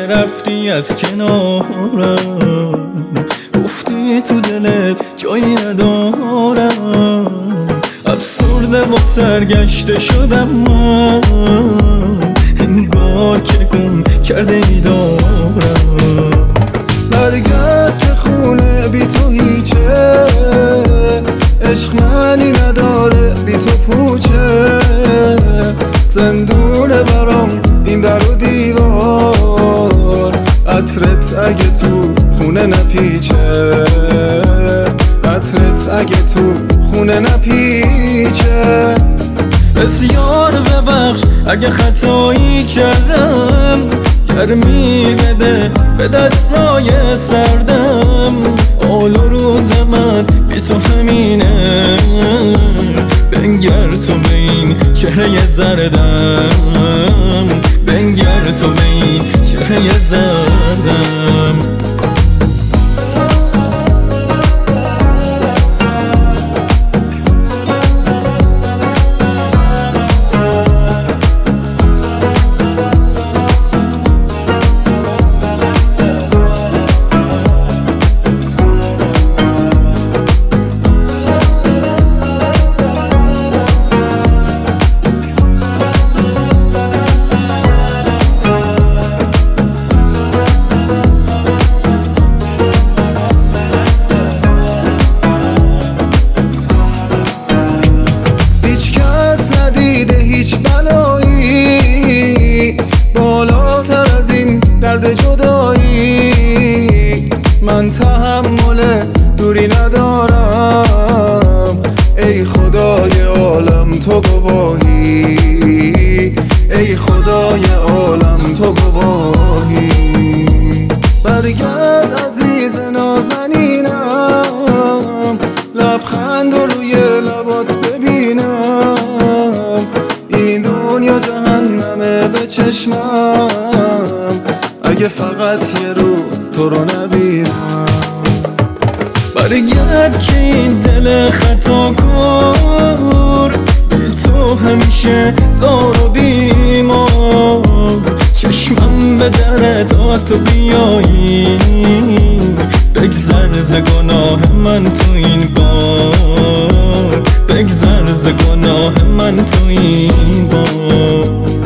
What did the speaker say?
رفتی از کنارم، گفتی تو دلت جایی ندارم. افسرده و سرگشته شدم من، انگار که گم کرده ای دارم. برگرد که خونه بی تو هیچه، عشق معنی نداره بی تو پوچه. زندونه برام این در و دیوار، عطرت اگه تو خونه نپیچه، عطرت اگه تو خونه نپیچه. بسیار ببخش اگه خطایی کردم، گرمی بده به دستای سردم. حال و روز من بی تو همینه، بنگر تو به این چهره زردم، بنگر تو به این چهره زردم. درد جدایی من تحمل دوری ندارم. ای خدای عالم تو گواهی، ای خدای عالم تو گواهی. برگرد عزیز نازنینم، لبخند رو روی لبات ببینم. این دنیا جهنمه به چشمم، اگه فقط یه روز تو رو نبینم. برگرد که این دل خطا کن بی تو همیشه زار و بیمار. چشمم به در داد تو بیایی، بگذر ز گناه من تو این بار، بگذر ز گناه من تو این بار.